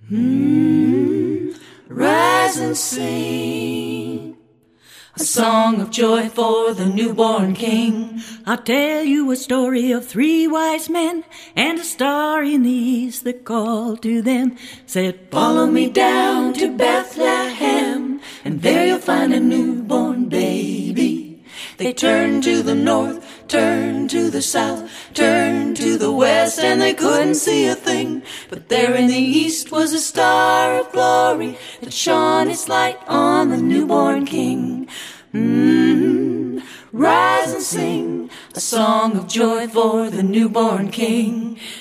Rise and sing a song of joy for the newborn King. I'll tell you a story of 3 wise men and a star in the east that called to them. Said, follow me down to Bethlehem, and there you'll find a newborn baby. They turned to the north, turned to the south, turned to the west, and they couldn't see a thing. But there in the east was a star of glory that shone its light on the newborn King. Rise and sing a song of joy for the newborn King.